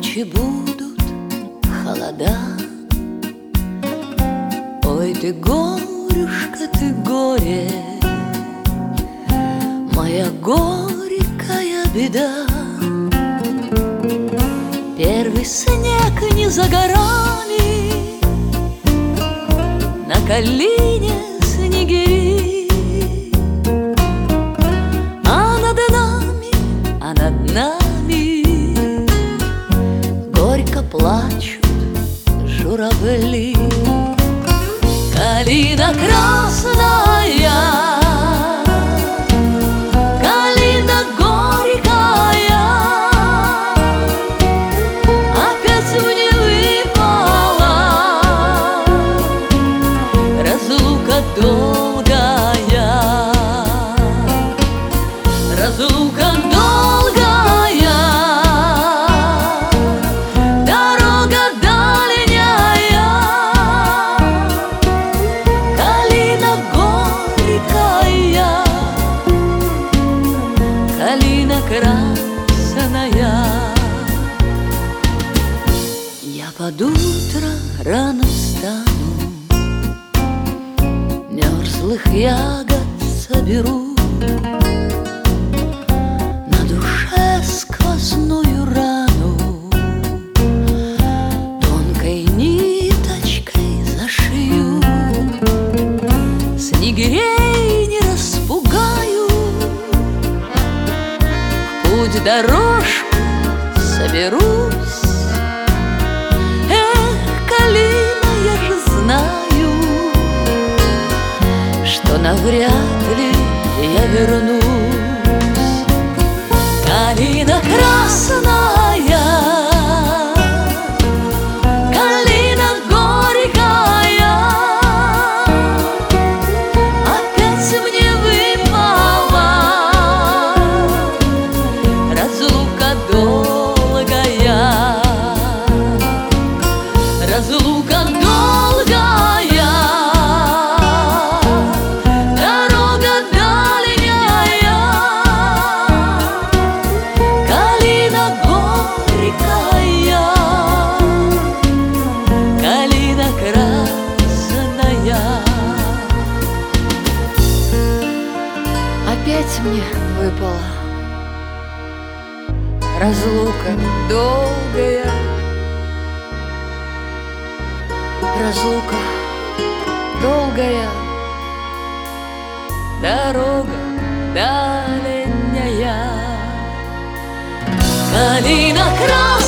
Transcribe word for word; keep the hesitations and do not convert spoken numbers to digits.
Ночи будут холода. Ой, ты горюшка, ты горе, моя горькая беда. Первый снег не за горами, на калине снегири, а над нами, а над нами горько плачут журавли. Калина красная, калина горькая, опять мне выпала разлука долгая, разлука долгая, дорога дальняя. Калина горькая, калина красная. Я под утро рано встану, мерзлых ягод соберу, на душе сквозную рану тонкой ниточкой зашью. Снегирей не распугаю, в путь дорожку соберусь. Эх, калина, я же знаю, что навряд ли я вернусь. Калина красная, калина горькая, опять мне выпала разлука долгая, разлука долгая, дорога дальняя. Калина горькая, калина красная. Опять мне выпала разлука долгая, разлука долгая, дорога дальняя. Калина красная.